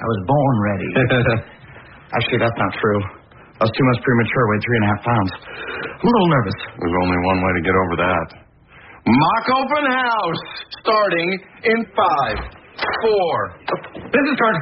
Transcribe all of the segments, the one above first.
I was born ready. Actually, that's not true. I was 2 months premature, weighed 3.5 pounds. I'm a little nervous. There's only one way to get over that. Mock open house, starting in 5, 4. Business card.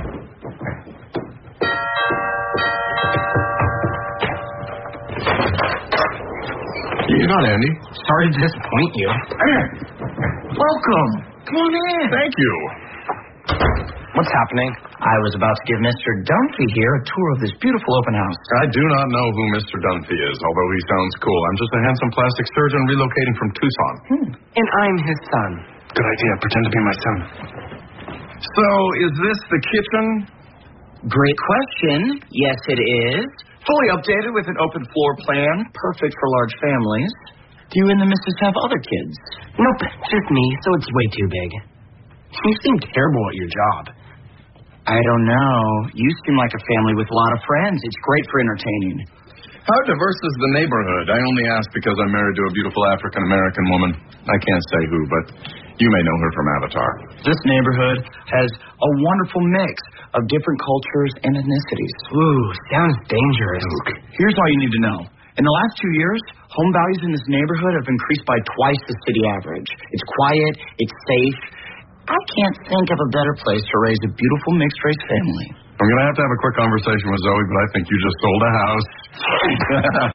You got Andy. Sorry to disappoint you. Welcome. Come on in. Thank you. What's happening? I was about to give Mr. Dunphy here a tour of this beautiful open house. I do not know who Mr. Dunphy is, although he sounds cool. I'm just a handsome plastic surgeon relocating from Tucson. And I'm his son. Good idea. Pretend to be my son. So, is this the kitchen? Great question. Yes, it is. Fully updated with an open floor plan. Perfect for large families. Do you and the missus have other kids? Nope, just me, so it's way too big. You seem terrible at your job. I don't know. You seem like a family with a lot of friends. It's great for entertaining. How diverse is the neighborhood? I only ask because I'm married to a beautiful African-American woman. I can't say who, but you may know her from Avatar. This neighborhood has a wonderful mix of different cultures and ethnicities. Ooh, sounds dangerous. Here's all you need to know. In the last 2 years, home values in this neighborhood have increased by twice the city average. It's quiet, it's safe. I can't think of a better place to raise a beautiful mixed-race family. I'm going to have a quick conversation with Zoe, but I think you just sold a house.